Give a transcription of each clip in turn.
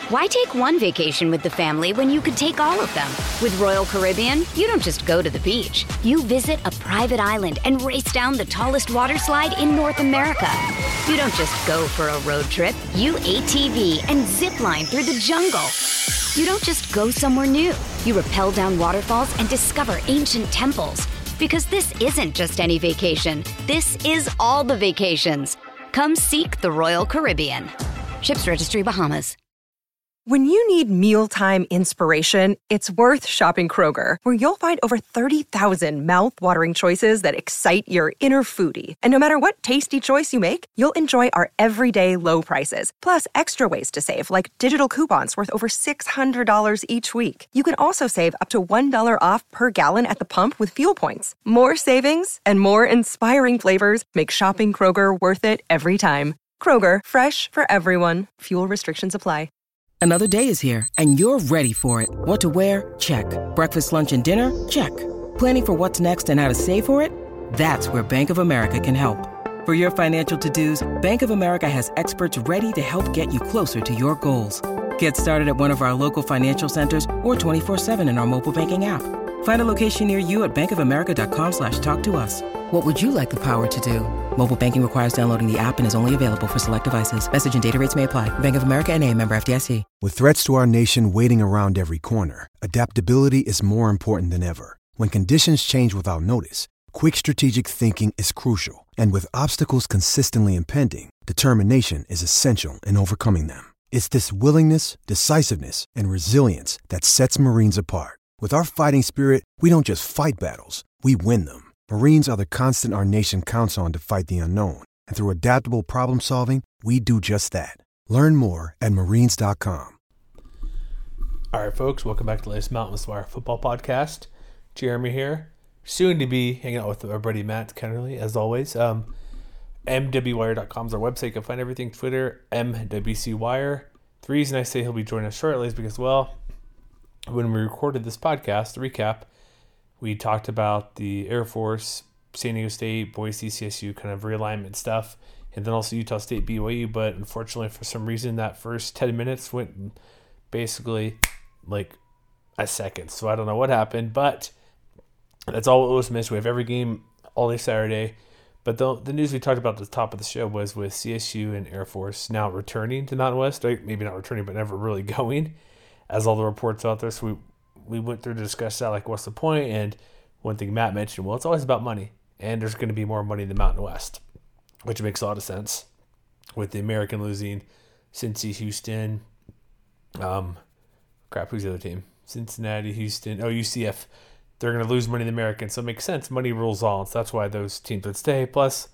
Why take one vacation with the family when you could take all of them? With Royal Caribbean, you don't just go to the beach. You visit a private island and race down the tallest water slide in North America. You don't just go for a road trip. You ATV and zip line through the jungle. You don't just go somewhere new. You rappel down waterfalls and discover ancient temples. Because this isn't just any vacation. This is all the vacations. Come seek the Royal Caribbean. Ships Registry, Bahamas. When you need mealtime inspiration, it's worth shopping Kroger, where you'll find over 30,000 mouth-watering choices that excite your inner foodie. And no matter what tasty choice you make, you'll enjoy our everyday low prices, plus extra ways to save, like digital coupons worth over $600 each week. You can also save up to $1 off per gallon at the pump with fuel points. More savings and more inspiring flavors make shopping Kroger worth it every time. Kroger, fresh for everyone. Fuel restrictions apply. Another day is here, and you're ready for it. What to wear? Check. Breakfast, lunch, and dinner? Check. Planning for what's next and how to save for it? That's where Bank of America can help. For your financial to-dos, Bank of America has experts ready to help get you closer to your goals. Get started at one of our local financial centers or 24/7 in our mobile banking app. Find a location near you at bankofamerica.com/talktous. What would you like the power to do? Mobile banking requires downloading the app and is only available for select devices. Message and data rates may apply. Bank of America N.A., member FDIC. With threats to our nation waiting around every corner, adaptability is more important than ever. When conditions change without notice, quick strategic thinking is crucial. And with obstacles consistently impending, determination is essential in overcoming them. It's this willingness, decisiveness, and resilience that sets Marines apart. With our fighting spirit, we don't just fight battles, we win them. Marines are the constant our nation counts on to fight the unknown. And through adaptable problem solving, we do just that. Learn more at marines.com. All right, folks, welcome back to the latest Mountain Wire football podcast. Jeremy here, soon to be hanging out with our buddy Matt Kennerly, as always. MWWire.com is our website. You can find everything. Twitter, MWCWire. The reason I say he'll be joining us shortly is because, well, when we recorded this podcast, the recap, we talked about the Air Force, San Diego State, Boise, CSU kind of realignment stuff, and then also Utah State, BYU. But unfortunately, for some reason, that first 10 minutes went basically like a second. So I don't know what happened, but that's all it was missed. We have every game all day Saturday. But the news we talked about at the top of the show was with CSU and Air Force now returning to Mountain West. Maybe not returning, but never really going, as all the reports out there. So we went through to discuss that, like, what's the point? And one thing Matt mentioned, well, it's always about money. And there's going to be more money in the Mountain West, which makes a lot of sense. With the American losing, Cincy, Houston, who's the other team? Cincinnati, Houston, UCF. They're going to lose money in the American, so it makes sense. Money rules all, so that's why those teams would stay. Plus,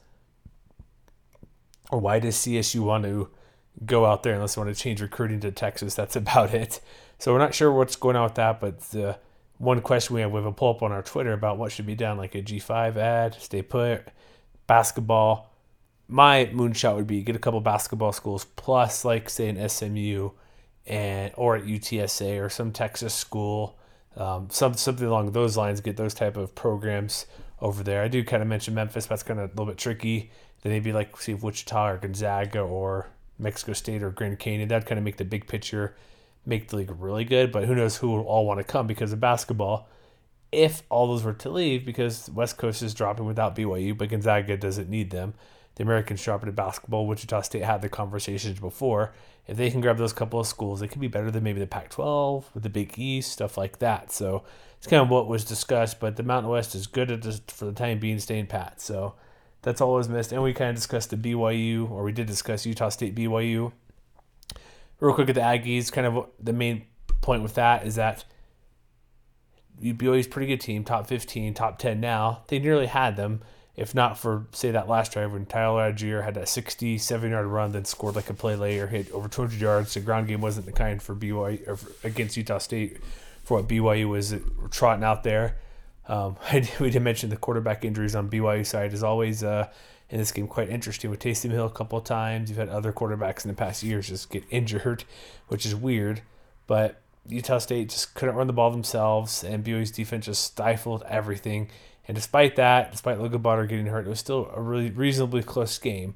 or why does CSU want to go out there unless they want to change recruiting to Texas? That's about it. So we're not sure what's going on with that, but the one question we have a pull up on our Twitter about what should be done, like a G5 ad, stay put, basketball. My moonshot would be get a couple basketball schools plus, like, say, an SMU or at UTSA or some Texas school. Something along those lines, get those type of programs over there. I do kind of mention Memphis, but that's kind of a little bit tricky. Then maybe like see if Wichita or Gonzaga or Mexico State or Grand Canyon. That'd kind of make the big picture, make the league really good. But who knows who will all want to come because of basketball. If all those were to leave, because West Coast is dropping without BYU, but Gonzaga doesn't need them. The Americans dropping to basketball. Wichita State had the conversations before. If they can grab those couple of schools, they could be better than maybe the Pac-12 with the Big East, stuff like that. So it's kind of what was discussed, but the Mountain West is good at this, for the time being, staying pat. So that's all was missed. And we kind of discussed the BYU, or we did discuss Utah State BYU. Real quick at the Aggies, kind of the main point with that is that BYU's a pretty good team, top 15, top 10 now. They nearly had them. If not for, say, that last drive when Tyler Algier had that 67-yard run, then scored like a play later, hit over 200 yards. The ground game wasn't the kind for BYU or against Utah State for what BYU was trotting out there. We did mention the quarterback injuries on BYU side is always in this game quite interesting. With Taysom Hill a couple of times, you've had other quarterbacks in the past years just get injured, which is weird. But Utah State just couldn't run the ball themselves, and BYU's defense just stifled everything. And despite that, despite Logan Potter getting hurt, it was still a really reasonably close game.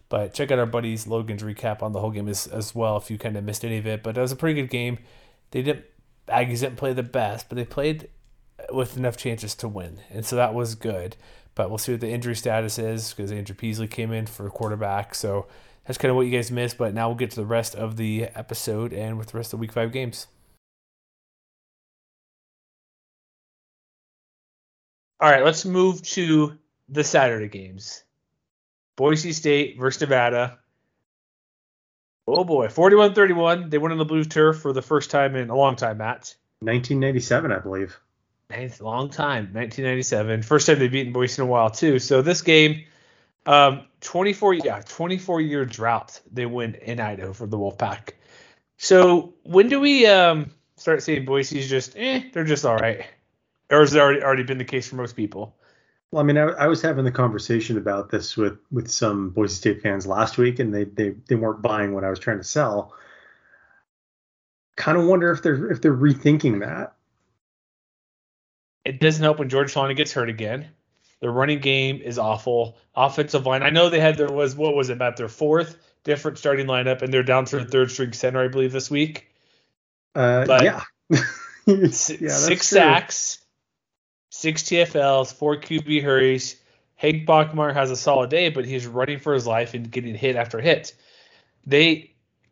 But check out our buddies Logan's recap on the whole game as well if you kind of missed any of it. But it was a pretty good game. Aggies didn't play the best, but they played with enough chances to win, and so that was good. But we'll see what the injury status is because Andrew Peasley came in for quarterback. So that's kind of what you guys missed. But now we'll get to the rest of the episode and with the rest of the Week 5 games. All right, let's move to the Saturday games. Boise State versus Nevada. Oh boy, 41-31. They went on the blue turf for the first time in a long time, Matt. 1997, I believe. It's a long time, 1997. First time they've beaten Boise in a while too. So this game, 24-year drought. They win in Idaho for the Wolfpack. So when do we start saying Boise's just they're just all right? Or has it already been the case for most people? Well, I mean, I was having the conversation about this with some Boise State fans last week, and they weren't buying what I was trying to sell. Kind of wonder if they're rethinking that. It doesn't help when George Solana gets hurt again. Their running game is awful. Offensive line, I know what was it, about their fourth different starting lineup, and they're down to a third string center, I believe, this week. Yeah. Six sacks. 6 TFLs, 4 QB hurries. Hank Bachmeier has a solid day, but he's running for his life and getting hit after hit. There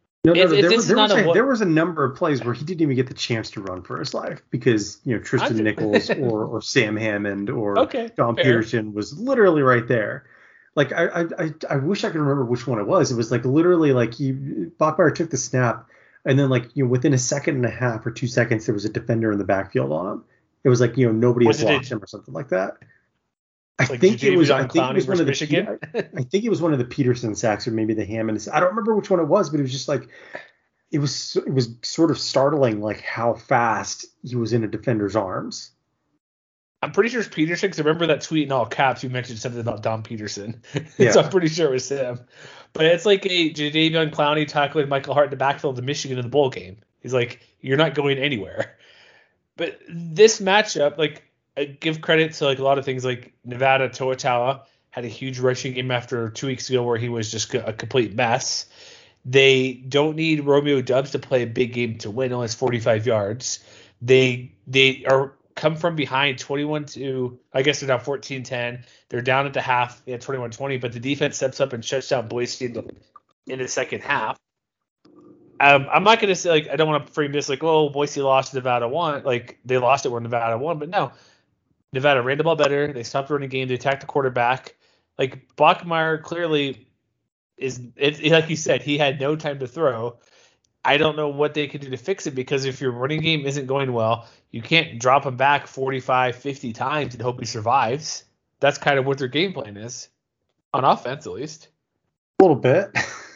was a number of plays where he didn't even get the chance to run for his life because Tristan Nichols or Sam Hammond or Dom Peterson was literally right there. Like I wish I could remember which one it was. It was like literally like Bachmeier took the snap and then within a second and a half or 2 seconds there was a defender in the backfield on him. It was like, nobody had blocked him or something like that. I think it was one of the Peterson sacks or maybe the Hammond. I don't remember which one it was, but it was just like it was sort of startling, like how fast he was in a defender's arms. I'm pretty sure it's Peterson because I remember that tweet in all caps. You mentioned something about Dom Peterson, Yeah. So I'm pretty sure it was him. But it's like a Jadeveon Clowney tackling Michael Hart in the backfield of Michigan in the bowl game. He's like, you're not going anywhere. But this matchup, I give credit to a lot of things like Nevada. Toa had a huge rushing game after 2 weeks ago where he was just a complete mess. They don't need Romeo Doubs to play a big game to win, only 45 yards. They are come from behind 21-, I guess they're now 14-10. They're down at the half, 21-20, but the defense steps up and shuts down Boise in the second half. I'm not going to say, I don't want to frame this Boise lost, Nevada won. They lost it where Nevada won. But no, Nevada ran the ball better. They stopped running game. They attacked the quarterback. Bachmeier clearly like you said, he had no time to throw. I don't know what they can do to fix it because if your running game isn't going well, you can't drop him back 45, 50 times and hope he survives. That's kind of what their game plan is, on offense at least. A little bit.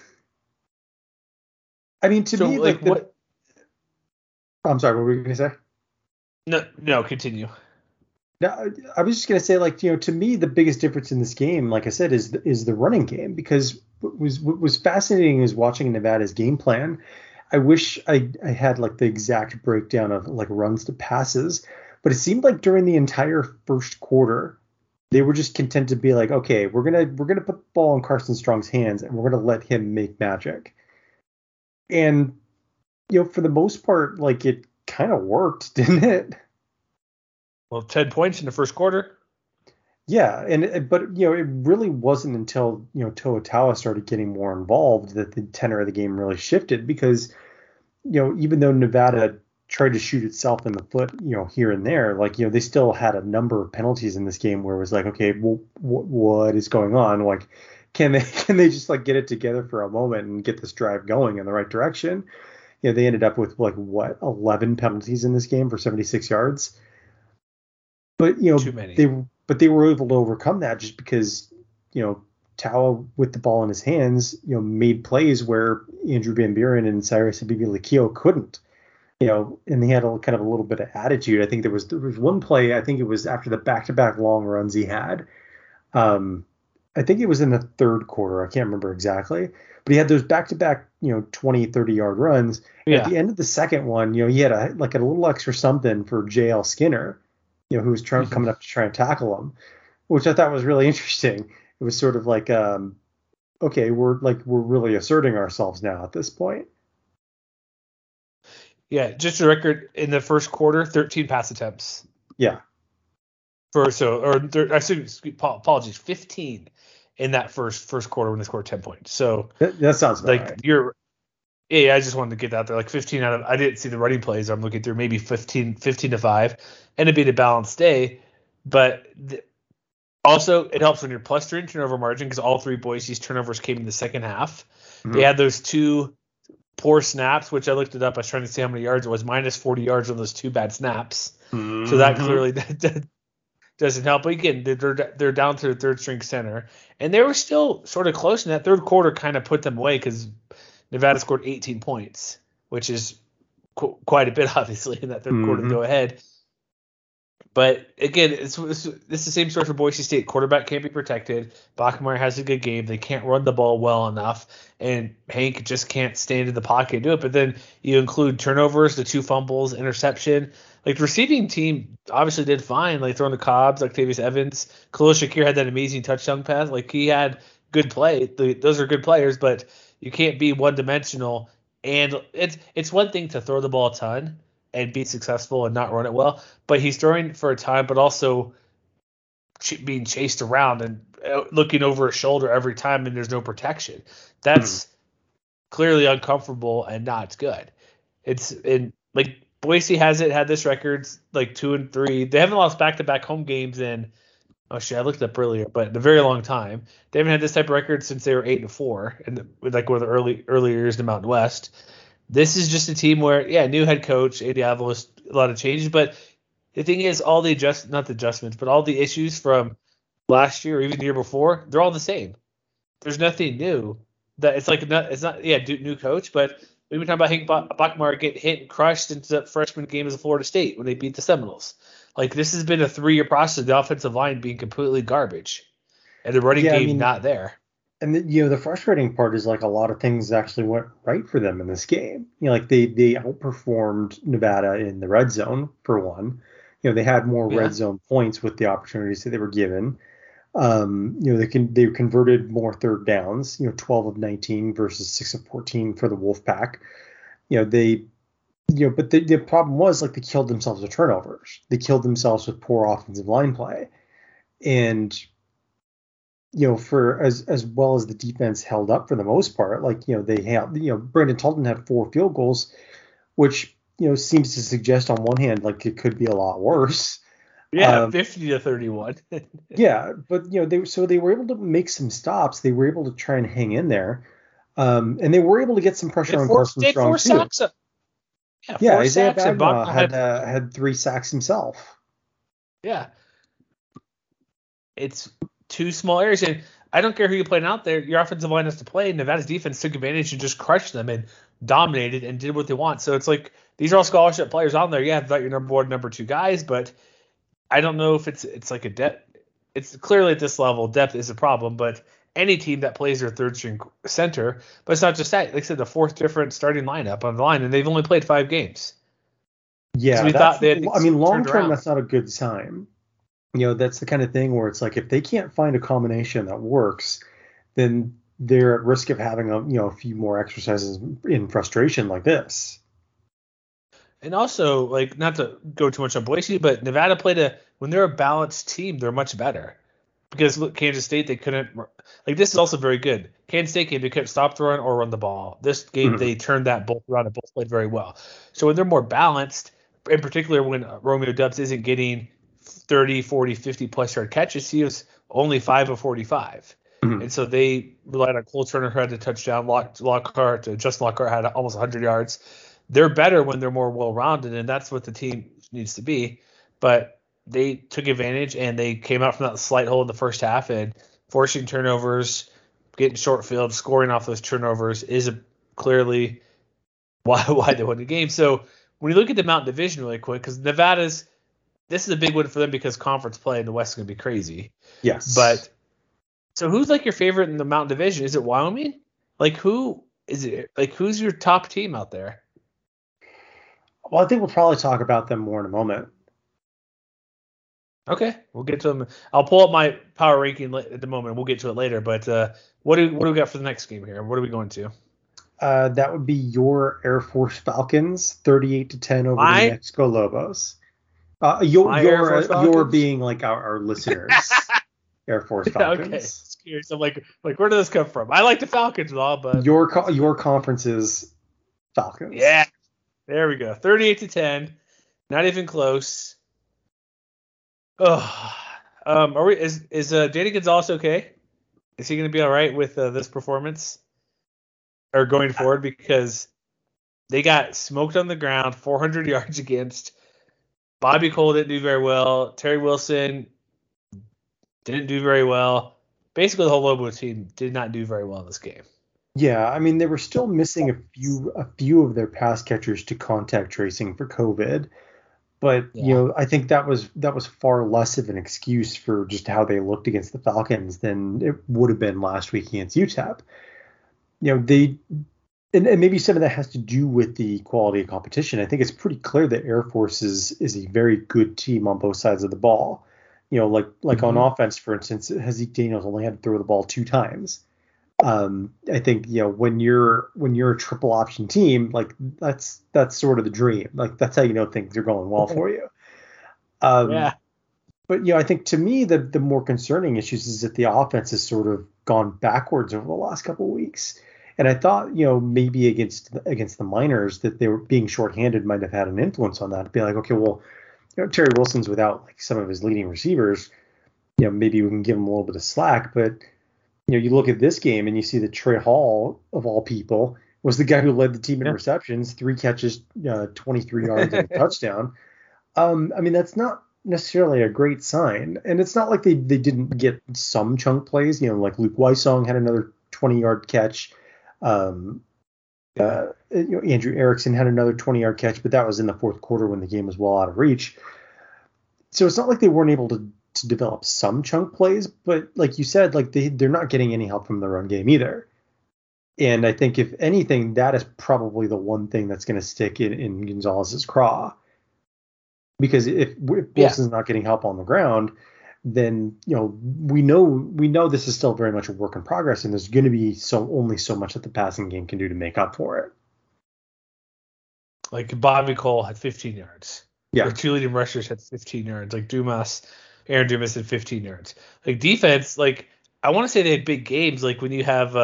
I mean, to me, what? I'm sorry, what were you going to say? No, continue. No, I was just going to say, to me, the biggest difference in this game, like I said, is the running game, because what was fascinating is watching Nevada's game plan. I wish I had the exact breakdown of runs to passes, but it seemed like during the entire first quarter, they were just content to be okay, we're gonna put the ball in Carson Strong's hands and we're gonna let him make magic. And, for the most part, it kind of worked, didn't it? Well, 10 points in the first quarter. Yeah, but it really wasn't until, Toa started getting more involved that the tenor of the game really shifted because, even though Nevada tried to shoot itself in the foot, here and there, they still had a number of penalties in this game where it was okay, well, what is going on? Can they just get it together for a moment and get this drive going in the right direction? They ended up with 11 penalties in this game for 76 yards. But too many. They were able to overcome that just because Taua with the ball in his hands made plays where Andrew Van Buren and Cyrus Habibi-Likio couldn't. And they had a kind of a little bit of attitude. I think there was one play. I think it was after the back-to-back long runs he had. I think it was in the third quarter. I can't remember exactly. But he had those back-to-back, 20, 30-yard runs. Yeah. At the end of the second one, he had a little extra something for J.L. Skinner, who was coming up to try and tackle him, which I thought was really interesting. It was sort of okay, we're really asserting ourselves now at this point. Yeah, just a record in the first quarter, 13 pass attempts. Yeah. Apologies, 15 in that first quarter when they scored 10 points. So that sounds about like right. I just wanted to get that there. Like 15 I didn't see the running plays. I'm looking through maybe 15 to 5, and it'd be a balanced day. But also, it helps when you're plus 3 in turnover margin because all 3 Boise's turnovers came in the second half. Mm-hmm. They had those 2 poor snaps, which I looked it up. I was trying to see how many yards it was. Minus 40 yards on those 2 bad snaps. Mm-hmm. So that clearly doesn't help. But again, they're down to their third string center, and they were still sort of close. And that third quarter kind of put them away because Nevada scored 18 points, which is quite a bit, obviously, in that third quarter to go ahead. But again, it's the same story for Boise State. Quarterback can't be protected. Bachmeier has a good game. They can't run the ball well enough, and Hank just can't stand in the pocket and do it. But then you include turnovers, the 2 fumbles, interception. Like the receiving team obviously did fine, like throwing the Cobbs, Octavius Evans. Khalil Shakir had that amazing touchdown pass. Like he had good play. Those are good players, but you can't be one-dimensional. And it's one thing to throw the ball a ton and be successful and not run it well, but he's throwing for a time, but also being chased around and looking over his shoulder every time, and there's no protection. That's clearly uncomfortable and not good. Like Boise had this record like 2-3. They haven't lost back-to-back home games in I looked it up earlier, but in a very long time. They haven't had this type of record since they were 8-4, and like one of the earlier years in the Mountain West. This is just a team where, new head coach, Andy Avalos, a lot of changes. But the thing is, all the adjustments, but all the issues from last year or even the year before, they're all the same. There's nothing new. It's not new coach, but we've been talking about Hank Bachmeier getting hit and crushed into the freshman game as a Florida State when they beat the Seminoles. Like this has been a 3-year process of the offensive line being completely garbage, and the running game not there. And the frustrating part is like a lot of things actually went right for them in this game. Like they outperformed Nevada in the red zone for one. They had more red zone points with the opportunities that they were given. They converted more third downs. 12 of 19 versus 6 of 14 for the Wolfpack. But the problem was like they killed themselves with turnovers. They killed themselves with poor offensive line play, and for as well as the defense held up for the most part, like, they have, Brandon Talton had 4 field goals, which, seems to suggest on one hand, like it could be a lot worse. Yeah, 50-31. Yeah, but, they were able to make some stops. They were able to try and hang in there. And they were able to get some pressure on Carson Strong too. Isaiah Bagnaw had 3 sacks himself. Yeah. It's 2 small areas, and I don't care who you playing out there. Your offensive line has to play. Nevada's defense took advantage and just crushed them and dominated and did what they want. So it's like these are all scholarship players on there. Yeah, I've got your number 1, number 2 guys, but I don't know if it's like a depth. It's clearly at this level, depth is a problem. But any team that plays their third string center, but it's not just that. Like I said, the 4th different starting lineup on the line, and they've only played 5 games. Yeah, so we thought long term, that's not a good sign. That's the kind of thing where it's like if they can't find a combination that works, then they're at risk of having a few more exercises in frustration like this. And also, like, not to go too much on Boise, but Nevada when they're a balanced team, they're much better. Because look, Kansas State, they couldn't, like, this is also very good. Kansas State game, they couldn't stop the run or run the ball. This game, they turned that both around and both played very well. So when they're more balanced, in particular when Romeo Doubs isn't getting 30, 40, 50 plus yard catches, he was only 5 of 45. And so they relied on Cole Turner, who had a touchdown. Justin Lockhart had almost 100 yards. They're better when they're more well-rounded, and that's what the team needs to be. But they took advantage, and they came out from that slight hole in the first half, and forcing turnovers, getting short field, scoring off those turnovers is clearly why they won the game. So when you look at the Mountain Division really quick, because this is a big one for them because conference play in the West is going to be crazy. Yes. But so who's like your favorite in the Mountain Division? Is it Wyoming? Like who is it? Like who's your top team out there? Well, I think we'll probably talk about them more in a moment. Okay, we'll get to them. I'll pull up my power ranking at the moment. We'll get to it later. But what do we got for the next game here? What are we going to? That would be your Air Force Falcons, 38-10 over the Mexico Lobos. Your being like our listeners, Air Force Falcons. Okay, curious. I'm like where did this come from? I like the Falcons, but your conference's Falcons. Yeah, there we go. 38-10, not even close. Oh, is Danny Gonzalez okay? Is he going to be all right with this performance or going forward? Because they got smoked on the ground, 400 yards against. Bobby Cole didn't do very well. Terry Wilson didn't do very well. Basically, the whole Lobo team did not do very well in this game. Yeah, I mean, they were still missing a few of their pass catchers to contact tracing for COVID. But, I think that was far less of an excuse for just how they looked against the Falcons than it would have been last week against UTEP. And maybe some of that has to do with the quality of competition. I think it's pretty clear that Air Force is a very good team on both sides of the ball. On offense, for instance, Haaziq Daniels only had to throw the ball 2 times. I think when you're a triple option team, like that's sort of the dream. Like that's how things are going well for you. But I think to me the more concerning issues is that the offense has sort of gone backwards over the last couple of weeks. And I thought maybe against the Miners that they were being shorthanded might have had an influence on that. To be like, okay, well, Terry Wilson's without like some of his leading receivers. Maybe we can give him a little bit of slack, but. You look at this game and you see that Trey Hall, of all people, was the guy who led the team in receptions, 3 catches, 23 yards and a touchdown. I mean, that's not necessarily a great sign. And it's not like they didn't get some chunk plays. Like Luke Weissong had another 20-yard catch. Andrew Erickson had another 20-yard catch, but that was in the fourth quarter when the game was well out of reach. So it's not like they weren't able to develop some chunk plays, but like you said, like they're not getting any help from the run game either. And I think if anything, that is probably the one thing that's going to stick in Gonzalez's craw. Because if Wilson's not getting help on the ground, then we know this is still very much a work in progress, and there's going to be only so much that the passing game can do to make up for it. Like Bobby Cole had 15 yards. Yeah, their 2 leading rushers had 15 yards. Like Aaron Dumas had 15 yards. Like defense, like I want to say they had big games. Like when you have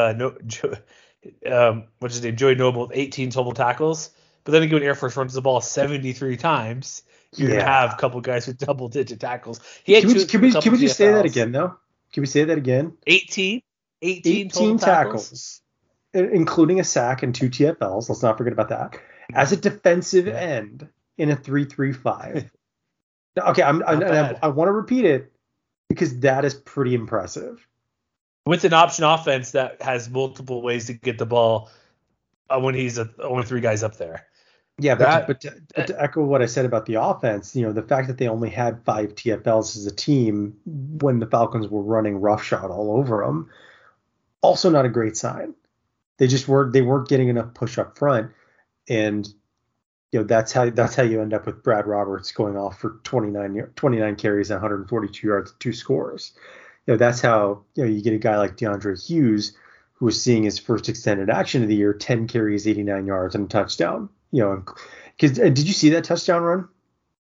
what's his name, Joey Noble with 18 total tackles, but then when Air Force runs the ball 73 times, you're gonna have a couple guys with double-digit tackles. He had can we just say that again though? Can we say that again? 18 total tackles, including a sack and 2 TFLs. Let's not forget about that. As a defensive end in a 3-3-5. Okay, I want to repeat it because that is pretty impressive. With an option offense that has multiple ways to get the ball when he's only 3 guys up there. Yeah, but to echo what I said about the offense, the fact that they only had 5 TFLs as a team when the Falcons were running roughshod all over them, also not a great sign. They weren't getting enough push up front, and that's how you end up with Brad Roberts going off for 29 carries and 142 yards, 2 scores. That's how you get a guy like DeAndre Hughes, who was seeing his first extended action of the year, 10 carries, 89 yards, and a touchdown. Because did you see that touchdown run?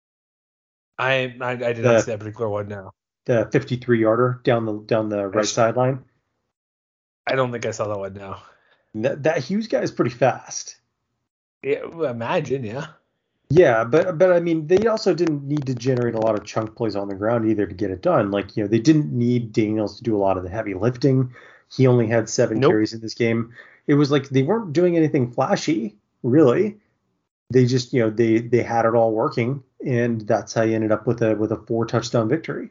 I did not see that particular one. No. The 53-yarder down the right sideline. I don't think I saw that one. No. That Hughes guy is pretty fast. Yeah, imagine, yeah. Yeah, but I mean, they also didn't need to generate a lot of chunk plays on the ground either to get it done. Like, they didn't need Daniels to do a lot of the heavy lifting. He only had 7 carries in this game. It was like they weren't doing anything flashy, really. They just, they had it all working, and that's how you ended up with a 4-touchdown victory.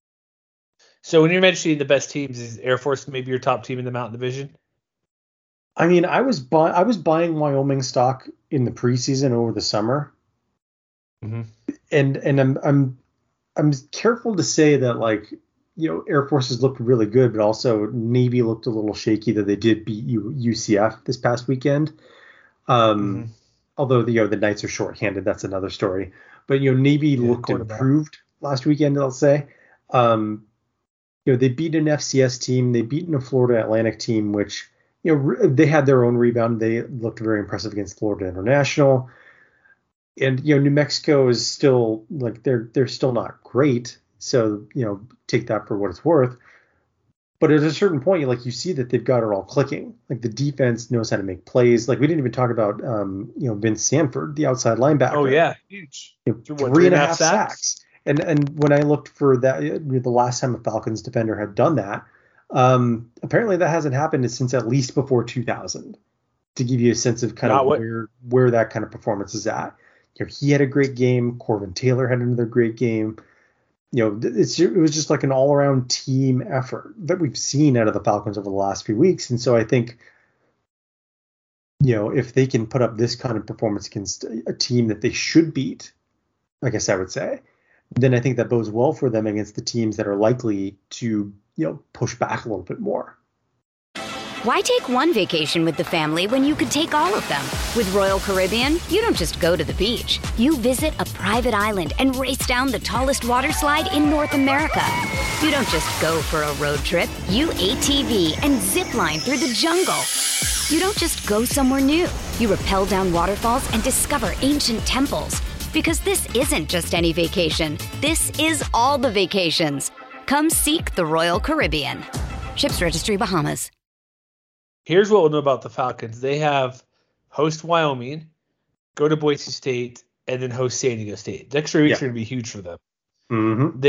So when you're mentioning the best teams, is Air Force maybe your top team in the Mountain Division? I mean, I was buying Wyoming stock in the preseason over the summer, and I'm careful to say that, like, Air Force has looked really good, but also Navy looked a little shaky that they did beat UCF this past weekend. Although the Knights are shorthanded, that's another story. But Navy looked improved last weekend, I'll say. They beat an FCS team. They beat a Florida Atlantic team, which, they had their own rebound. They looked very impressive against Florida International. And, New Mexico is still, they're still not great. So, take that for what it's worth. But at a certain point, you see that they've got it all clicking. Like, the defense knows how to make plays. Like, we didn't even talk about, Vince Sanford, the outside linebacker. Oh, yeah. Huge. 3.5 sacks. And when I looked for that, the last time a Falcons defender had done that, apparently that hasn't happened since at least before 2000, to give you a sense of kind of where that kind of performance is at. He had a great game. Corbin Taylor had another great game. It was just like an all-around team effort that we've seen out of the Falcons over the last few weeks. And so I think, if they can put up this kind of performance against a team that they should beat, I guess I would say, then I think that bodes well for them against the teams that are likely to, push back a little bit more. Why take one vacation with the family when you could take all of them? With Royal Caribbean, you don't just go to the beach. You visit a private island and race down the tallest water slide in North America. You don't just go for a road trip. You ATV and zip line through the jungle. You don't just go somewhere new. You rappel down waterfalls and discover ancient temples. Because this isn't just any vacation. This is all the vacations. Come seek the Royal Caribbean. Ships Registry, Bahamas. Here's what we'll know about the Falcons. They have host Wyoming, go to Boise State, and then host San Diego State. The next 3 weeks are going to be huge for them. Mm-hmm.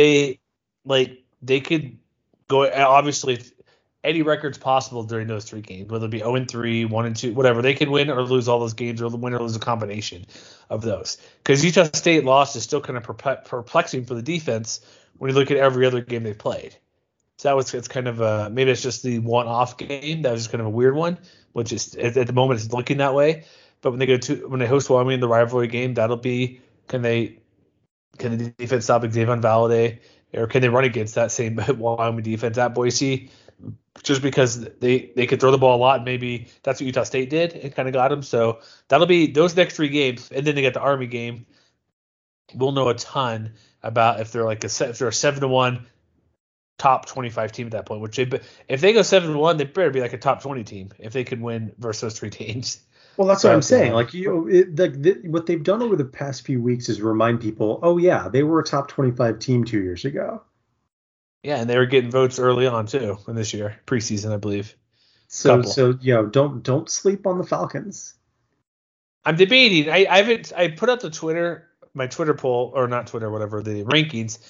They could go, obviously, any records possible during those 3 games, whether it be 0-3, 1-2, whatever. They can win or lose all those games, or win or lose a combination of those. Because Utah State loss is still kind of perplexing for the defense when you look at every other game they've played. So it's kind of maybe it's just the one-off game that was just kind of a weird one, which is at the moment it's looking that way. But when they host Wyoming in the rivalry game, that'll be can the defense stop Xavier Valade, or can they run against that same Wyoming defense at Boise? Just because they could throw the ball a lot, and maybe that's what Utah State did and kind of got them. So that'll be those next 3 games, and then they get the Army game. We'll know a ton about if they're a 7-1. Top 25 team at that point, if they go 7-1, they better be like a top 20 team if they could win versus those 3 teams. Well, that's what I'm saying. What they've done over the past few weeks is remind people, oh yeah, they were a top 25 team 2 years ago. Yeah, and they were getting votes early on too in this year, preseason, I believe. So don't sleep on the Falcons. I'm debating. I put out my Twitter poll, or not Twitter, whatever, the rankings.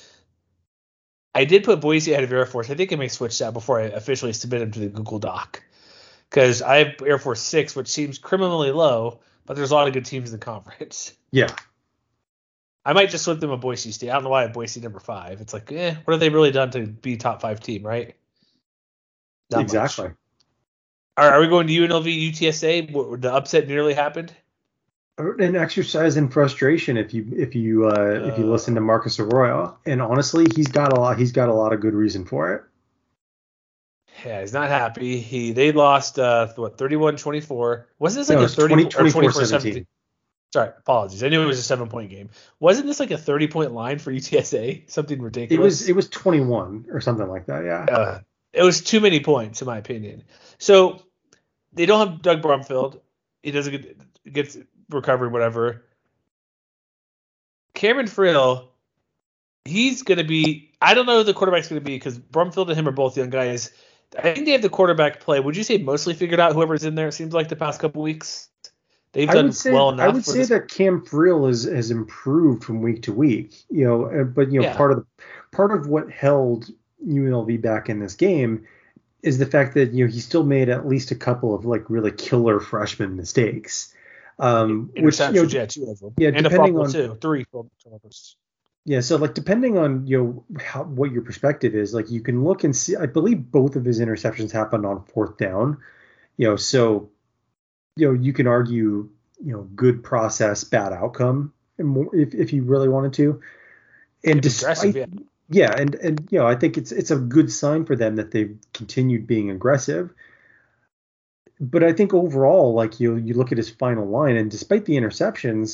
I did put Boise ahead of Air Force. I think I may switch that before I officially submit them to the Google Doc. Because I have Air Force 6, which seems criminally low, but there's a lot of good teams in the conference. Yeah. I might just slip them a Boise State. I don't know why I have Boise number 5. It's like, what have they really done to be top 5 team, right? Not exactly. Much. Are we going to UNLV, UTSA? The upset nearly happened? An exercise in frustration if you listen to Marcus Arroyo, and honestly, he's got a lot of good reason for it. Yeah, he's not happy. They lost 31-24. Wasn't this like a 30 or 24-17? Sorry, apologies. I knew it was a 7-point game. Wasn't this like a 30-point line for UTSA? Something ridiculous. It was 21 or something like that. Yeah. It was too many points in my opinion. So they don't have Doug Brumfield. He doesn't get recovery, whatever. Cameron Frill, he's going to be – I don't know who the quarterback's going to be because Brumfield and him are both young guys. I think they have the quarterback play. Would you say mostly figured out whoever's in there? It seems like the past couple weeks. They've done well enough. I would say that Cam Frill has improved from week to week. Part of what held UNLV back in this game is the fact that he still made at least a couple of really killer freshman mistakes. Which 2 of them. Yeah, and depending on 3 turnovers. Yeah, so depending on what your perspective is, you can look and see. I believe both of his interceptions happened on 4th down. So you can argue good process, bad outcome, if you really wanted to. And despite I think it's a good sign for them that they've continued being aggressive. But I think overall, you look at his final line, and despite the interceptions,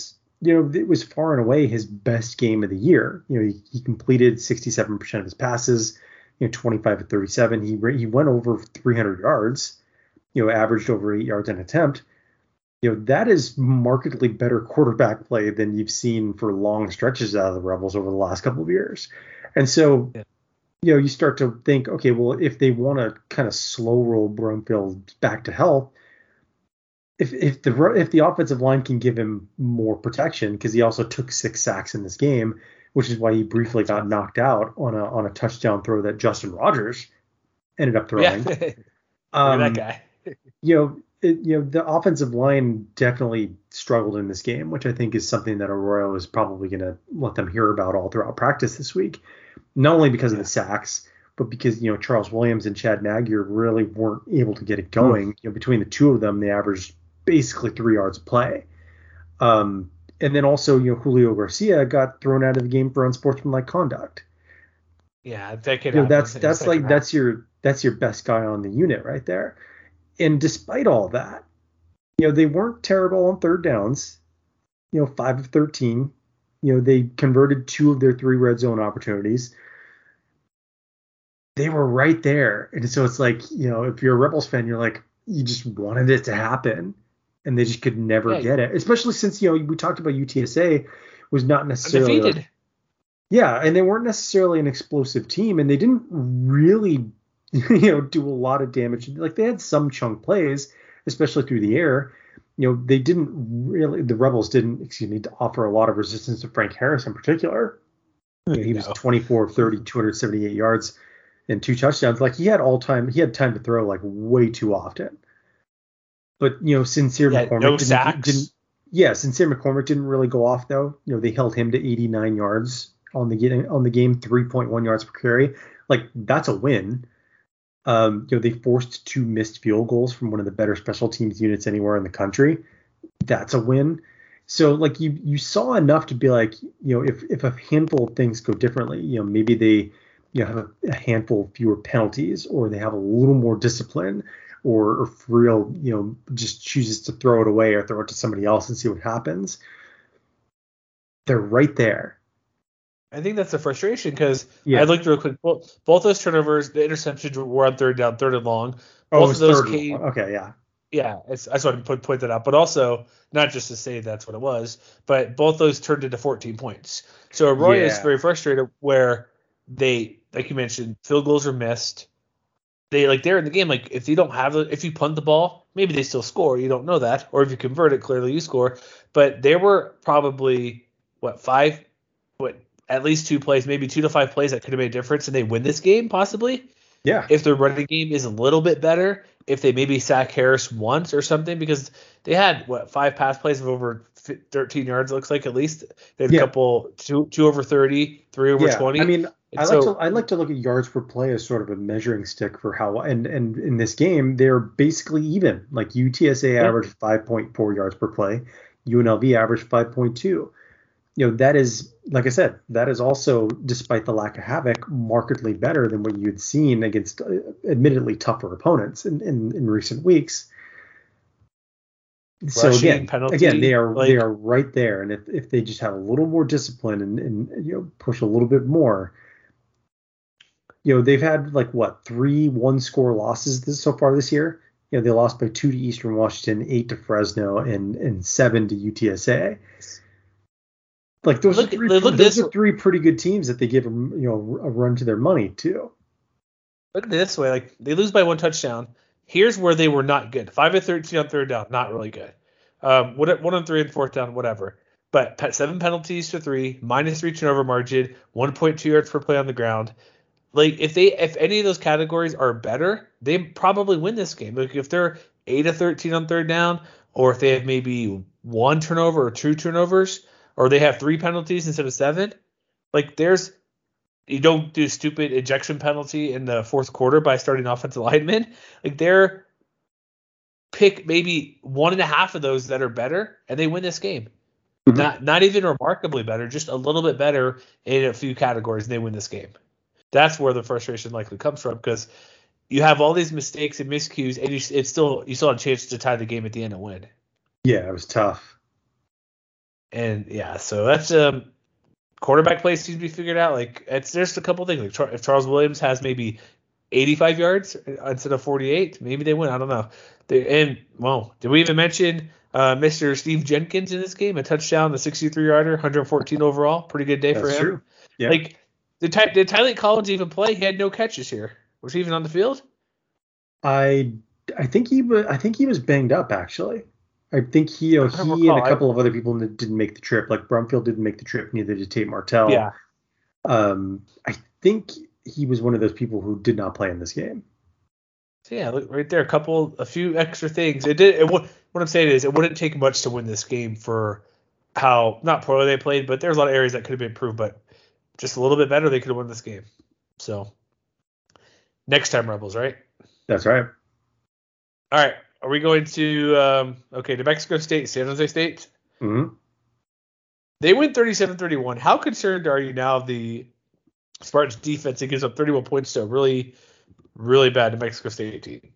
it was far and away his best game of the year. He completed 67% of his passes, 25 of 37. He went over 300 yards, averaged over 8 yards an attempt. That is markedly better quarterback play than you've seen for long stretches out of the Rebels over the last couple of years. And so, you start to think, okay, well, if they want to kind of slow roll Brumfield back to health, if the offensive line can give him more protection, because he also took 6 sacks in this game, which is why he briefly got knocked out on a touchdown throw that Justin Rogers ended up throwing. That guy. The offensive line definitely struggled in this game, which I think is something that Arroyo is probably going to let them hear about all throughout practice this week. Not only because of the sacks, but because, Charles Williams and Chad Magyar really weren't able to get it going. Between the two of them, they averaged basically 3 yards of play. And then also, Julio Garcia got thrown out of the game for unsportsmanlike conduct. Yeah, that could that's your best guy on the unit right there. And despite all that, they weren't terrible on third downs. 5 of 13. They converted 2 of their 3 red zone opportunities. They were right there. And so it's like, if you're a Rebels fan, you're like, you just wanted it to happen. And they just could never get it. Especially since, we talked about UTSA was not necessarily undefeated. Yeah, and they weren't necessarily an explosive team, and they didn't really do a lot of damage. Like, they had some chunk plays, especially through the air. They didn't really, the Rebels didn't, offer a lot of resistance to Frank Harris in particular. He was 24 of 30, 278 yards and 2 touchdowns. Like, he had time to throw like way too often. But, Sincere McCormick Sincere McCormick didn't really go off though. They held him to 89 yards on the game, 3.1 yards per carry. Like, that's a win. They forced 2 missed field goals from one of the better special teams units anywhere in the country. That's a win. So, like, you saw enough to be like, if a handful of things go differently, maybe they have a handful fewer penalties, or they have a little more discipline, or Friel, just chooses to throw it away or throw it to somebody else and see what happens. They're right there. I think that's the frustration, because I looked real quick. Both those turnovers, the interceptions were on third down, third and long. Both of those came. Okay, yeah. Yeah, I just wanted to point that out. But also, not just to say that's what it was, but both those turned into 14 points. So Arroyo is very frustrated where they, like you mentioned, field goals are missed. They're in the game. Like, if you punt the ball, maybe they still score. You don't know that. Or if you convert it, clearly you score. But there were probably, at least 2 plays, maybe 2 to 5 plays that could have made a difference, and they win this game possibly. Yeah. If their running game is a little bit better, if they maybe sack Harris once or something, because they had 5 pass plays of over 13 yards. It looks like, at least they had a couple, 2 over 30, 3 over 20. I mean, I like to look at yards per play as sort of a measuring stick for how, and in this game they're basically even. Like, UTSA averaged 5.4 yards per play, UNLV averaged 5.2. That is, like I said, that is also, despite the lack of havoc, markedly better than what you'd seen against admittedly tougher opponents in recent weeks. So again, they are right there, and if they just have a little more discipline and push a little bit more, they've had 3 1-score losses so far this year. They lost by 2 to Eastern Washington, 8 to Fresno, and 7 to UTSA. Like, those are 3 pretty good teams that they give them, a run to their money too. Look at it this way: like, they lose by 1 touchdown. Here's where they were not good: 5 of 13 on third down, not really good. 1 on 3 and fourth down, whatever. But 7 penalties to 3, -3 turnover margin, 1.2 yards per play on the ground. Like, if any of those categories are better, they probably win this game. Like, if they're 8 of 13 on third down, or if they have maybe 1 turnover or 2 turnovers, or they have 3 penalties instead of 7, like, you don't do stupid ejection penalty in the fourth quarter by starting offensive linemen. Like, they're pick maybe 1.5 of those that are better, and they win this game. Mm-hmm. Not even remarkably better, just a little bit better in a few categories, and they win this game. That's where the frustration likely comes from, because you have all these mistakes and miscues, and you still had a chance to tie the game at the end and win. Yeah, it was tough. And yeah, so that's quarterback play seems to be figured out. Like there's a couple things. Like if Charles Williams has maybe 85 yards instead of 48, maybe they win. I don't know. Did we even mention Mr. Steve Jenkins in this game? A touchdown, a 63-yarder, 114 overall. Pretty good day for him. That's true. Yeah. Like did Tyreek Collins even play? He had no catches here. Was he even on the field? I think he was banged up actually. I think he and a couple of other people didn't make the trip. Like Brumfield didn't make the trip, neither did Tate Martell. Yeah. I think he was one of those people who did not play in this game. So yeah, look right there, a few extra things. What I'm saying is, it wouldn't take much to win this game for how not poorly they played, but there's a lot of areas that could have been improved, but just a little bit better, they could have won this game. So next time, Rebels, right? That's right. All right. Are we going to New Mexico State, San Jose State? Mm-hmm. They win 37-31. How concerned are you now of the Spartans defense? It gives up 31 points to a really, really bad New Mexico State team.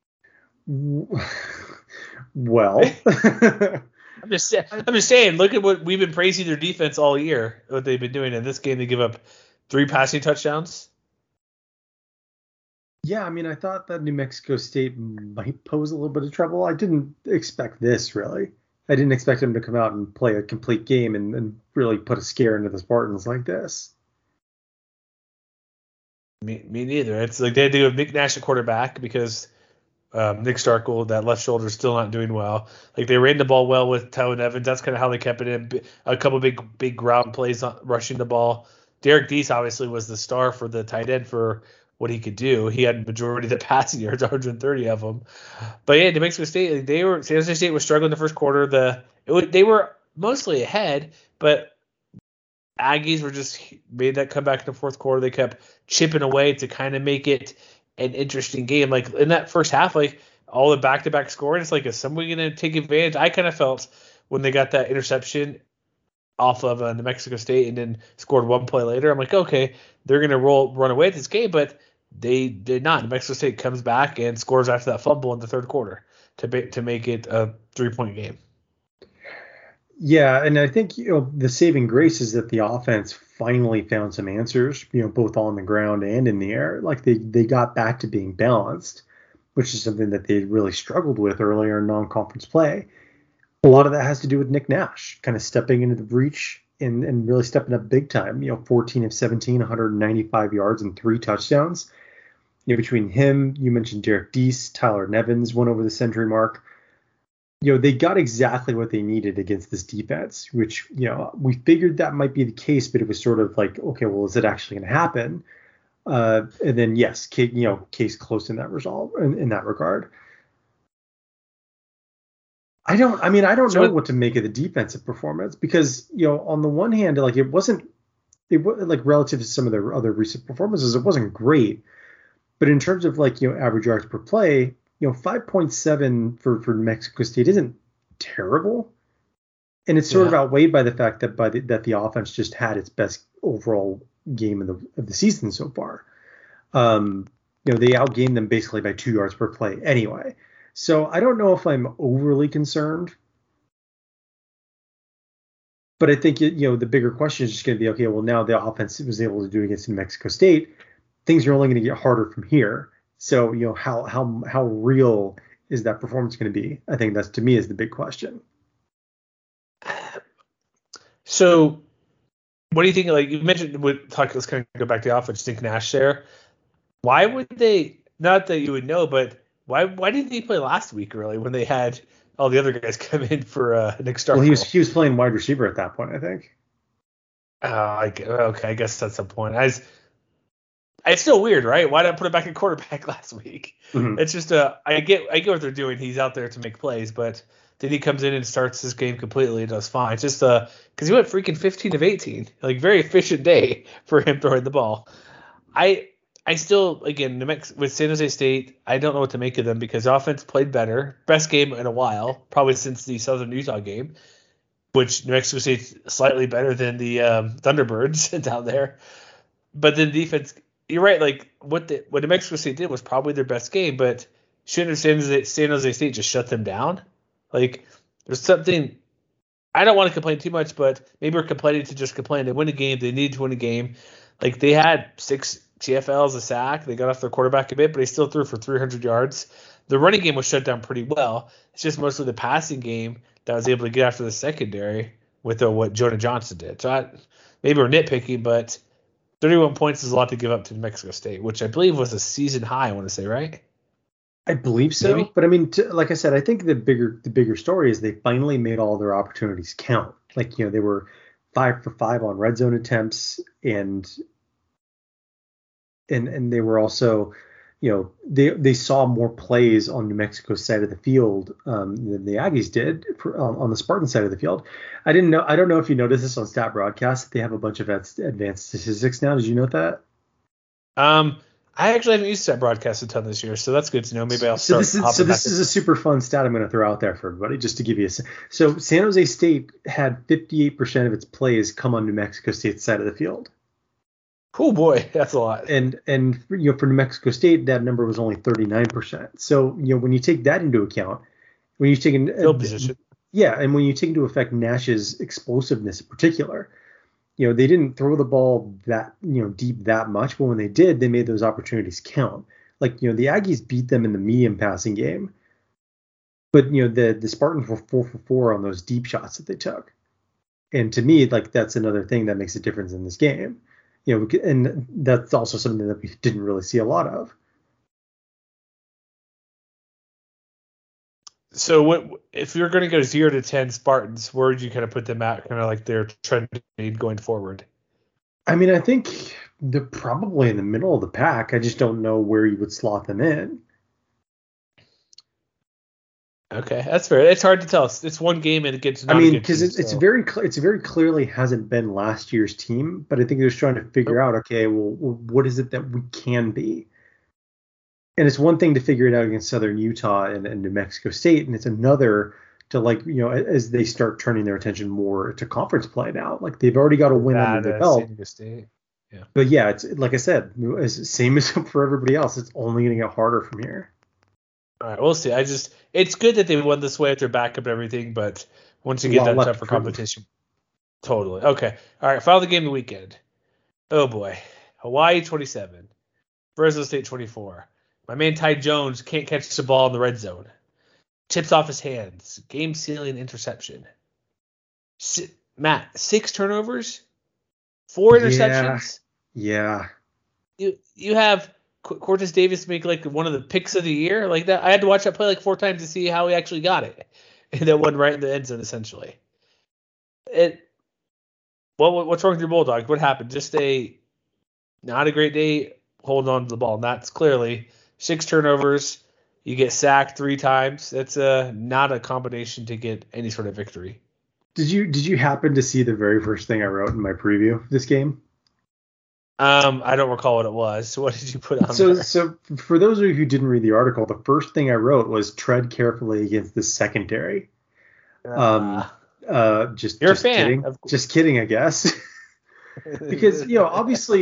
Well, I'm just saying. Look at what we've been praising their defense all year. What they've been doing in this game, they give up 3 passing touchdowns. Yeah, I mean, I thought that New Mexico State might pose a little bit of trouble. I didn't expect this, really. I didn't expect them to come out and play a complete game and really put a scare into the Spartans like this. Me neither. It's like they had to give Nick Nash a quarterback because Nick Starkel, that left shoulder, is still not doing well. Like they ran the ball well with Tywin Evans. That's kind of how they kept it in. A couple big ground plays rushing the ball. Derek Deese obviously was the star for the tight end for what he could do. He had majority of the passing yards, 130 of them. But yeah, New Mexico State, San Jose State was struggling the first quarter. They were mostly ahead, but Aggies were just made that comeback in the fourth quarter. They kept chipping away to kind of make it an interesting game. Like in that first half, like all the back-to-back scoring, it's like, is somebody going to take advantage? I kind of felt when they got that interception off of New Mexico State and then scored one play later, I'm like, okay, they're going to run away with this game, but they did not. New Mexico State comes back and scores after that fumble in the third quarter to make it a 3-point game. Yeah, and I think the saving grace is that the offense finally found some answers, both on the ground and in the air. Like they got back to being balanced, which is something that they really struggled with earlier in non-conference play. A lot of that has to do with Nick Nash kind of stepping into the breach and really stepping up big time. 14 of 17, 195 yards and 3 touchdowns. Between him, you mentioned Derek Deese, Tyler Nevins went over the century mark. They got exactly what they needed against this defense, which, we figured that might be the case, but it was sort of like, okay, well, is it actually going to happen? And then, yes, case closed in that result, in that regard. I don't know what to make of the defensive performance because, on the one hand, like it was like relative to some of their other recent performances, it wasn't great. But in terms of like, average yards per play, 5.7 for New Mexico State isn't terrible. And it's sort of outweighed by the fact that that the offense just had its best overall game of the season so far. They outgained them basically by 2 yards per play anyway. So I don't know if I'm overly concerned. But I think, the bigger question is just going to be, okay, well, now the offense was able to do against New Mexico State. Things are only going to get harder from here. So, how real is that performance going to be? I think that's, to me, is the big question. So what do you think? Like you mentioned, let's kind of go back to the offense. Think Nash there. Why would they, not that you would know, but why didn't he play last week really when they had all the other guys come in for Nick Starkel? Well, he was playing wide receiver at that point, I think. Okay, I guess that's the point. It's still weird, right? Why did I put him back at quarterback last week? Mm-hmm. It's just I get what they're doing. He's out there to make plays, but then he comes in and starts this game completely and does fine. It's just because he went freaking 15 of 18, like very efficient day for him throwing the ball. I still, again, with San Jose State, I don't know what to make of them because the offense played better, best game in a while, probably since the Southern Utah game, which New Mexico State's slightly better than the Thunderbirds down there. But then defense. You're right. Like what New Mexico State did was probably their best game, but shouldn't San Jose State just shut them down? Like there's something I don't want to complain too much, but maybe we're complaining to just complain. They win a game. They needed to win a game. Like, they had 6 TFLs, a sack. They got off their quarterback a bit, but he still threw for 300 yards. The running game was shut down pretty well. It's just mostly the passing game that was able to get after the secondary with what Jonah Johnson did. So maybe we're nitpicky, but 31 points is a lot to give up to New Mexico State, which I believe was a season high, I want to say, right? I believe so. Maybe? But I mean, like I said, I think the bigger story is they finally made all their opportunities count. Like, they were 5 for 5 on red zone attempts, and they were also, they saw more plays on New Mexico's side of the field than the Aggies did on the Spartan side of the field. I don't know if you noticed this on Stat Broadcast. They have a bunch of advanced statistics now. Did you note that? I actually haven't used Stat Broadcast a ton this year, so that's good to know. Maybe I'll start. This is a super fun stat I'm going to throw out there for everybody, just to give you So San Jose State had 58% of its plays come on New Mexico State's side of the field. Oh boy, that's a lot. And for New Mexico State, that number was only 39%. So when you take that into account, when you take field position, and when you take into effect Nash's explosiveness in particular, they didn't throw the ball that deep that much, but when they did, they made those opportunities count. Like the Aggies beat them in the medium passing game, but the Spartans were 4 for 4 on those deep shots that they took. And to me, like, that's another thing that makes a difference in this game. And that's also something that we didn't really see a lot of. So what if you're going to go 0 to 10 Spartans, where would you kind of put them at, kind of like their trend going forward? I mean, I think they're probably in the middle of the pack. I just don't know where you would slot them in. Okay, that's fair. It's hard to tell. It's one game and it gets. Because it's very clearly hasn't been last year's team, but I think they're just trying to figure out, okay, well, what is it that we can be? And it's one thing to figure it out against Southern Utah and New Mexico State, and it's another to as they start turning their attention more to conference play now. Like, they've already got a win under their belt. Yeah. But yeah, it's like I said, same as for everybody else. It's only going to get harder from here. All right, we'll see. It's good that they won this way with their backup and everything, but once you get that tougher competition, totally. Okay. All right. Final game of the weekend. Oh boy, Hawaii 27, Fresno State 24. My man Ty Jones can't catch the ball in the red zone. Tips off his hands. Game-sealing interception. Matt, 6 turnovers, 4 interceptions. Yeah. You have Cortez Davis make like one of the picks of the year like that. I had to watch that play like 4 times to see how he actually got it, and that one right in the end zone essentially. What's wrong with your Bulldogs? What happened? Just not a great day holding on to the ball. And that's clearly 6 turnovers. You get sacked 3 times. That's not a combination to get any sort of victory. Did you happen to see the very first thing I wrote in my preview of this game? I don't recall what it was. So what did you put on there? So for those of you who didn't read the article, the first thing I wrote was tread carefully against the secondary. Just you're a fan. Kidding. Just kidding, I guess. Because obviously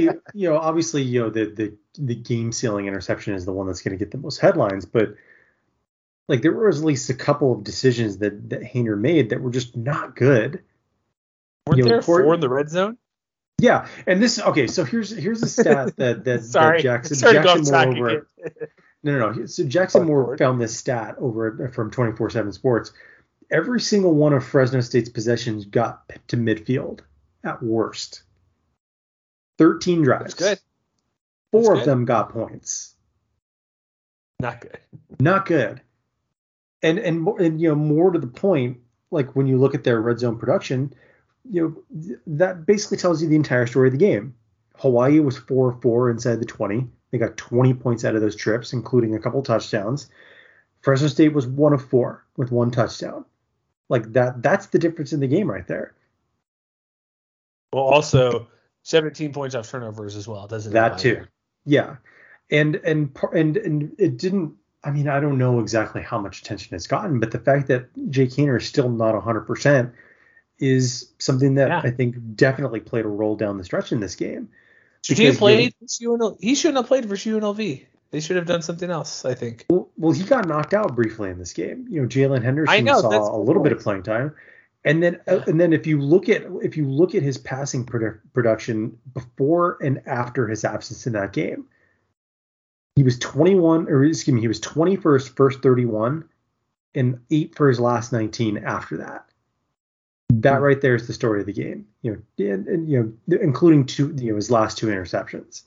the game sealing interception is the one that's going to get the most headlines, but like there was at least a couple of decisions that Haener made that were just not good. Weren't there 4 in the red zone? Yeah, and this so here's a stat that Jackson Moore over. No. So Jackson Moore found this stat over from 24/7 Sports. Every single one of Fresno State's possessions got to midfield at worst. 13 drives. That's good. 4 of them got points. Not good. Not good. And more to the point, like when you look at their red zone production, that basically tells you the entire story of the game. Hawaii was 4-4 inside the 20. They got 20 points out of those trips, including a couple touchdowns. Fresno State was 1 of 4 with 1 touchdown. Like that's the difference in the game right there. Well, also 17 points off turnovers as well, doesn't it? That too. Yeah. And it didn't, I mean, I don't know exactly how much attention it's gotten, but the fact that Jake Haener is still not 100% is something that I think definitely played a role down the stretch in this game. Should he have played he shouldn't have played versus UNLV. They should have done something else, I think. Well, he got knocked out briefly in this game. Jalen Henderson saw a little bit of playing time. And then if you look at his passing production before and after his absence in that game, he was 20 for his first 31 and 8 for his last 19 after that. That right there is the story of the game, including his last 2 interceptions.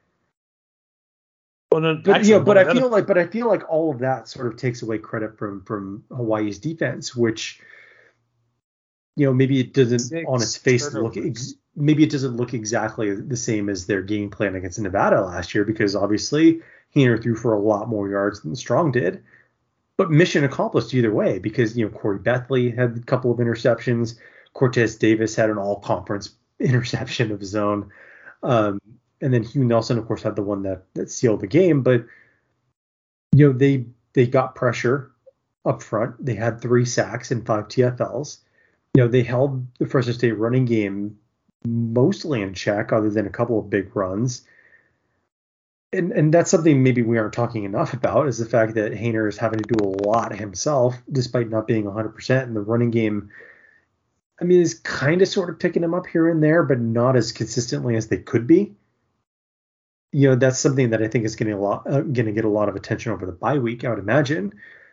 Well, no, but I feel like all of that sort of takes away credit from Hawaii's defense, which maybe it doesn't on its face maybe it doesn't look exactly the same as their game plan against Nevada last year, because obviously Haener threw for a lot more yards than Strong did. But mission accomplished either way, because Corey Bethley had a couple of interceptions. Cortez Davis had an all-conference interception of his own. And then Hugh Nelson, of course, had the one that sealed the game. But they got pressure up front. They had 3 sacks and 5 TFLs. They held the Fresno State running game mostly in check, other than a couple of big runs. And that's something maybe we aren't talking enough about, is the fact that Haener is having to do a lot himself, despite not being 100%. And the running game, is kind of sort of picking him up here and there, but not as consistently as they could be. That's something that I think is going to get a lot of attention over the bye week, I would imagine.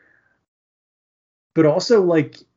But also,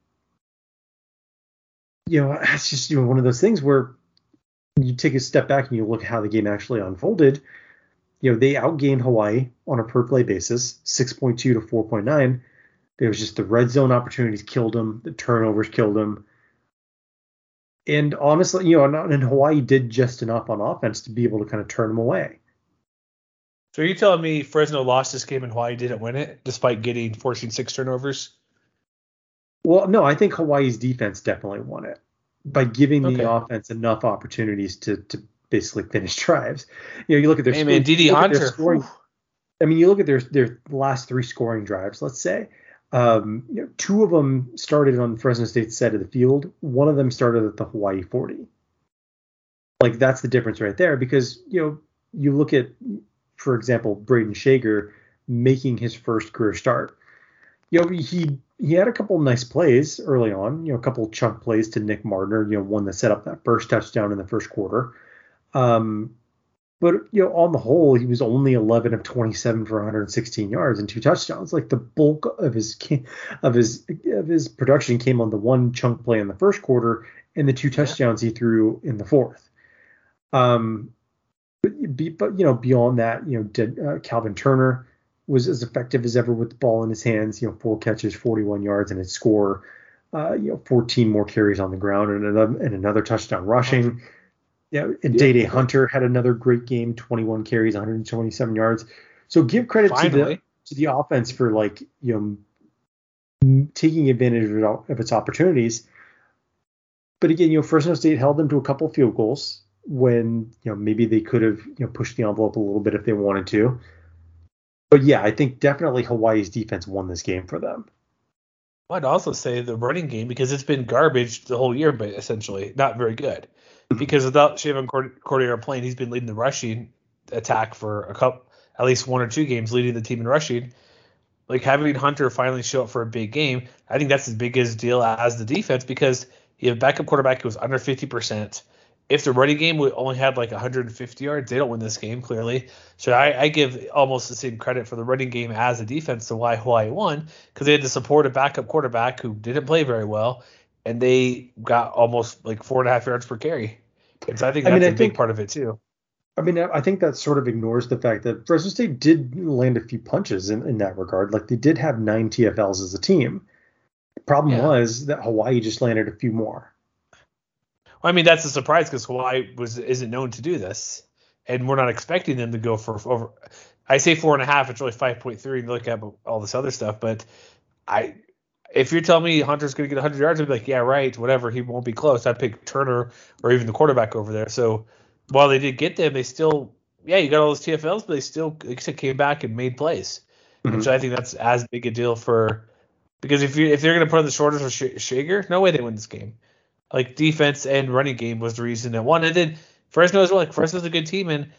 it's just one of those things where you take a step back and you look at how the game actually unfolded. They outgained Hawaii on a per play basis, 6.2 to 4.9. There was just the red zone opportunities killed them. The turnovers killed them. And honestly, and Hawaii did just enough on offense to be able to kind of turn them away. So are you telling me Fresno lost this game and Hawaii didn't win it, despite forcing 6 turnovers? Well, no, I think Hawaii's defense definitely won it by giving the offense enough opportunities to basically finish drives. You look at their Didi Hunter. Scoring. You look at their last 3 scoring drives. Let's say 2 of them started on Fresno State's side of the field. 1 of them started at the Hawaii 40. That's the difference right there, because you look at, for example, Braden Shager making his first career start. He had a couple of nice plays early on. A couple of chunk plays to Nick Mardner. One that set up that first touchdown in the first quarter. But on the whole, he was only 11 of 27 for 116 yards and 2 touchdowns. The bulk of his production came on the 1 chunk play in the first quarter and the 2 touchdowns he threw in the fourth. But beyond that, Calvin Turner was as effective as ever with the ball in his hands. 4 catches, 41 yards, and a score. 14 more carries on the ground and another touchdown rushing. And Day Hunter had another great game, 21 carries, 127 yards. So give credit to the offense for taking advantage of its opportunities. But again, Fresno State held them to a couple of field goals when maybe they could have pushed the envelope a little bit if they wanted to. But yeah, I think definitely Hawaii's defense won this game for them. I'd also say the running game, because it's been garbage the whole year, but essentially not very good. Because without Shavon Cordeiro playing, he's been leading the rushing attack for at least 1 or 2 games, leading the team in rushing. Having Hunter finally show up for a big game, I think that's as big a deal as the defense, because you have a backup quarterback who was under 50%. If the running game only had 150 yards, they don't win this game, clearly. So I give almost the same credit for the running game as the defense to why Hawaii won, because they had to support a backup quarterback who didn't play very well, and they got almost 4.5 yards per carry. And so I think that's a big part of it too. I think that sort of ignores the fact that Fresno State did land a few punches in that regard. They did have 9 TFLs as a team. The problem was that Hawaii just landed a few more. That's a surprise, because Hawaii isn't known to do this, and we're not expecting them to go for over. I say 4.5, it's really 5.3. And look at all this other stuff, but if you're telling me Hunter's going to get 100 yards, I'd be like, yeah, right, whatever. He won't be close. I'd pick Turner or even the quarterback over there. So while they did get them, they still, you got all those TFLs, but they still, like I said, came back and made plays. Mm-hmm. And so I think that's as big a deal because if they're going to put on the shoulders of Shager, no way they win this game. Defense and running game was the reason they won. And then Fresno as well. Fresno's a good team, and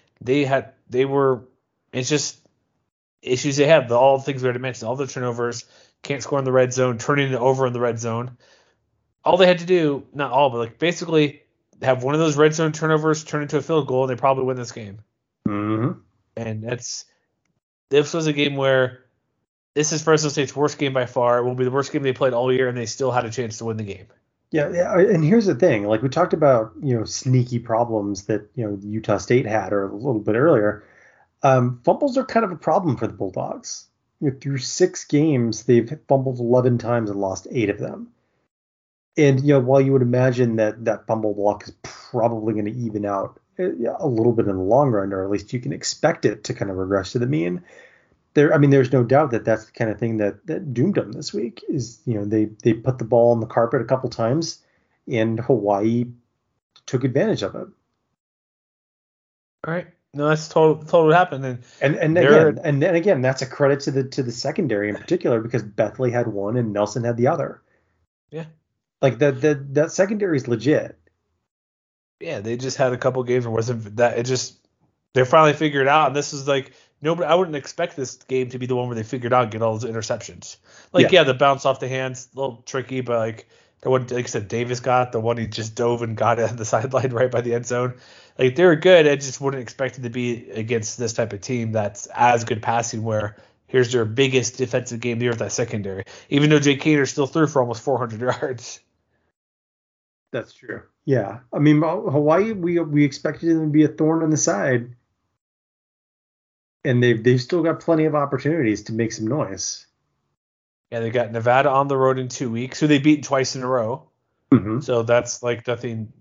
it's just issues they have. All the things we already mentioned, all the turnovers, can't score in the red zone, turning it over in the red zone. all they had to do, not all, but like basically have one of those red zone turnovers turn into a field goal, and they probably win this game. Mm-hmm. And this was a game where this is Fresno State's worst game by far. It will be the worst game they played all year, and they still had a chance to win the game. Yeah, and here's the thing. Like we talked about, sneaky problems that, Utah State had or a little bit earlier. Fumbles are kind of a problem for the Bulldogs. Through 6 games, they've fumbled 11 times and lost 8 of them. And, while you would imagine that fumble luck is probably going to even out a little bit in the long run, or at least you can expect it to kind of regress to the mean. There's no doubt that that's the kind of thing that doomed them this week. Is they put the ball on the carpet a couple times, and Hawaii took advantage of it. All right, no, that's total what happened. And again, that's a credit to the secondary in particular, because Bethley had one and Nelson had the other. Yeah, like that secondary is legit. Yeah, they just had a couple games where wasn't that it just they finally figured it out, and this is like. Nobody, I wouldn't expect this game to be the one where they figured out and get all those interceptions. The bounce off the hands, a little tricky, but like the one, like I said, Davis got the one he just dove and got it at the sideline right by the end zone. Like they were good. I just wouldn't expect it to be against this type of team that's as good passing. Where here's their biggest defensive game of the year with that secondary. Even though Jake Hader still threw for almost 400 yards. That's true. Yeah, Hawaii, we expected them to be a thorn on the side. And they've still got plenty of opportunities to make some noise. Yeah, they got Nevada on the road in 2 weeks, who they beat twice in a row. Mm-hmm. So that's like nothing.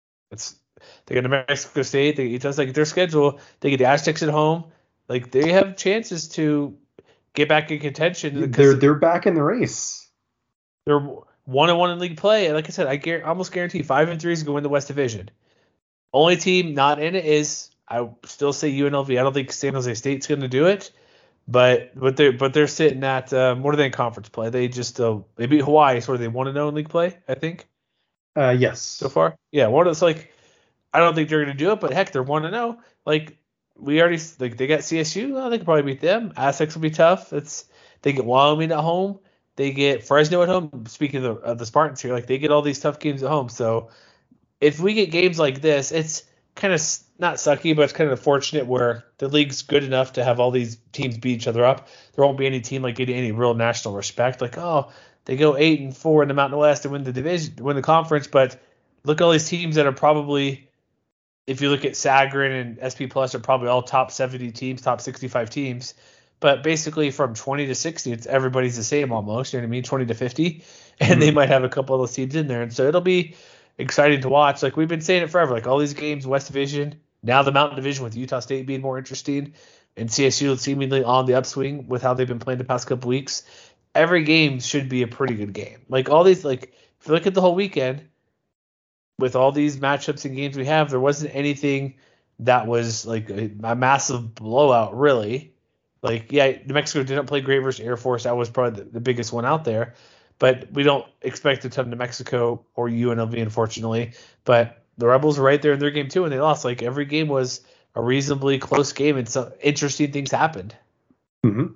They got New Mexico State. It's like their schedule. They get the Aztecs at home. Like they have chances to get back in contention. They're back in the race. They're 1-1 in league play. And like I said, I almost guarantee 5-3 is going to win the West Division. Only team not in it is. I still say UNLV. I don't think San Jose State's going to do it, but they're sitting at more than conference play. They just they beat Hawaii, so they 1-0 in league play, I think. Yes. So far, yeah. It's like I don't think they're going to do it, but heck, they're 1-0. Like we already they got CSU. Well, they could probably beat them. Aztecs will be tough. They get Wyoming at home. They get Fresno at home. Speaking of the Spartans here, like they get all these tough games at home. So if we get games like this, it's kind of not sucky, but it's kind of fortunate where the league's good enough to have all these teams beat each other up. There won't be any team like getting any real national respect. Like, oh, they go 8-4 in the Mountain West and win the division, win the conference. But look at all these teams that are probably, if you look at Sagarin and SP Plus, are probably all top 70 teams, top 65 teams. But basically from 20 to 60, it's everybody's the same almost. You know what I mean? 20 to 50, and they might have a couple of those teams in there, and so it'll be exciting to watch. Like we've been saying it forever. Like all these games, West Division. Now the Mountain Division with Utah State being more interesting and CSU seemingly on the upswing with how they've been playing the past couple weeks. Every game should be a pretty good game. Like all these, like if you look at the whole weekend with all these matchups and games we have, there wasn't anything that was like a massive blowout really. Like, yeah, New Mexico didn't play great versus Air Force. That was probably the biggest one out there. But we don't expect a ton of New Mexico or UNLV, unfortunately. But the Rebels were right there in their game too, and they lost. Like every game was a reasonably close game, and some interesting things happened. Mm-hmm.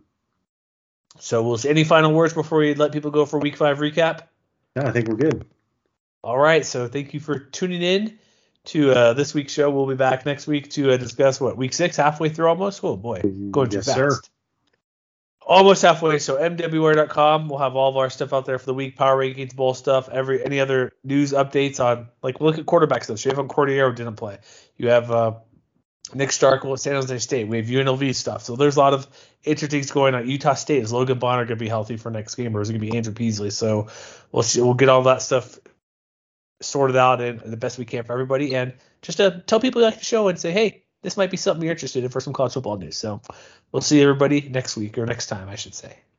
So we'll see. Any final words before we let people go for Week 5 recap? Yeah, I think we're good. All right. So thank you for tuning in to this week's show. We'll be back next week to discuss Week 6, halfway through almost. Oh boy, going too fast. Sir. Almost halfway. So MWR.com. We'll have all of our stuff out there for the week, power rankings, bowl stuff, any other news updates on, like, look at quarterback stuff. So you have Cordiero didn't play. You have Nick Starkel at San Jose State. We have UNLV stuff. So there's a lot of interesting things going on. Utah State, is Logan Bonner going to be healthy for next game, or is it going to be Andrew Peasley? So we'll see. We'll get all that stuff sorted out and the best we can for everybody. And just to tell people you like the show and say, hey, this might be something you're interested in for some college football news. So we'll see everybody next week, or next time, I should say.